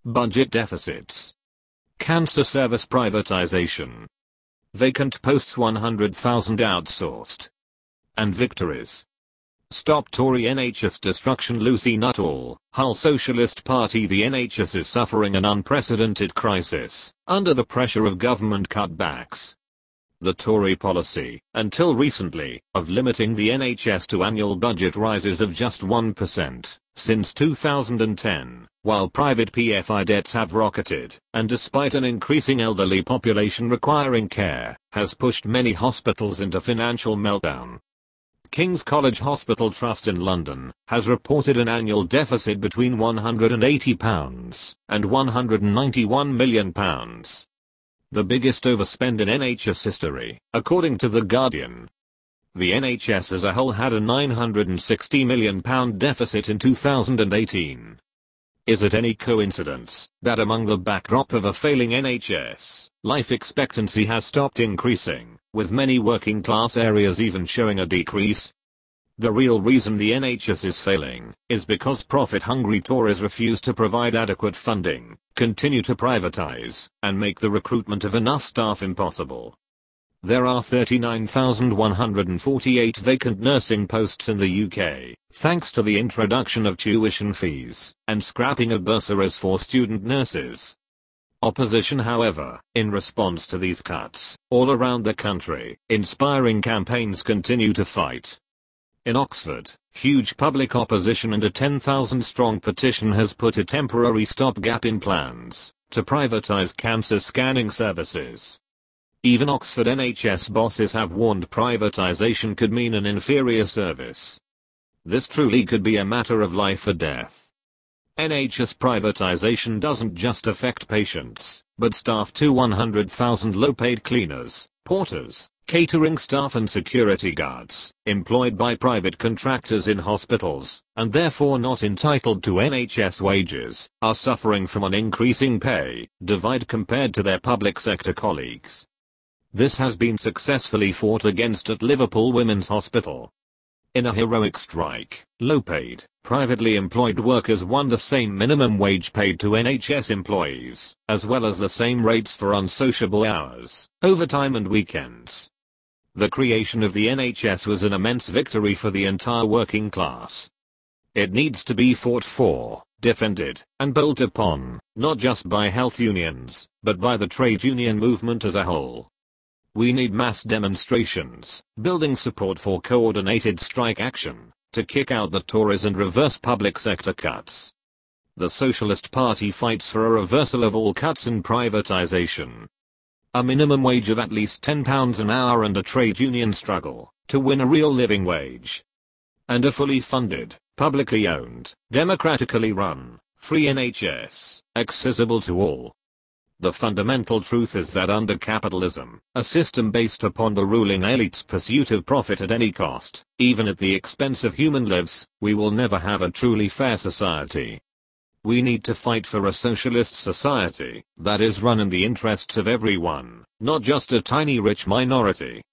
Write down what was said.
Budget deficits. Cancer service privatization. Vacant posts 100,000 outsourced. And victories. Stop Tory NHS destruction. Lucy Nuttall, Hull Socialist Party. The NHS is suffering an unprecedented crisis under the pressure of government cutbacks. The Tory policy, until recently, of limiting the NHS to annual budget rises of just 1% since 2010, while private PFI debts have rocketed, and despite an increasing elderly population requiring care, has pushed many hospitals into financial meltdown. King's College Hospital Trust in London has reported an annual deficit between £180 and £191 million. The biggest overspend in NHS history, according to The Guardian. The NHS as a whole had a £960 million deficit in 2018. Is it any coincidence that among the backdrop of a failing NHS, life expectancy has stopped increasing, with many working class areas even showing a decrease? The real reason the NHS is failing is because profit-hungry Tories refuse to provide adequate funding, continue to privatize, and make the recruitment of enough staff impossible. There are 39,148 vacant nursing posts in the UK, thanks to the introduction of tuition fees and scrapping of bursaries for student nurses. Opposition, however, in response to these cuts, all around the country, inspiring campaigns continue to fight. In Oxford, huge public opposition and a 10,000-strong petition has put a temporary stopgap in plans to privatise cancer scanning services. Even Oxford NHS bosses have warned privatisation could mean an inferior service. This truly could be a matter of life or death. NHS privatisation doesn't just affect patients, but staff too. 100,000 low-paid cleaners, porters, catering staff and security guards, employed by private contractors in hospitals, and therefore not entitled to NHS wages, are suffering from an increasing pay divide compared to their public sector colleagues. This has been successfully fought against at Liverpool Women's Hospital. In a heroic strike, low-paid, privately employed workers won the same minimum wage paid to NHS employees, as well as the same rates for unsociable hours, overtime and weekends. The creation of the NHS was an immense victory for the entire working class. It needs to be fought for, defended, and built upon, not just by health unions, but by the trade union movement as a whole. We need mass demonstrations, building support for coordinated strike action, to kick out the Tories and reverse public sector cuts. The Socialist Party fights for a reversal of all cuts and privatisation. A minimum wage of at least £10 an hour and a trade union struggle to win a real living wage. And a fully funded, publicly owned, democratically run, free NHS, accessible to all. The fundamental truth is that under capitalism, a system based upon the ruling elite's pursuit of profit at any cost, even at the expense of human lives, we will never have a truly fair society. We need to fight for a socialist society that is run in the interests of everyone, not just a tiny rich minority.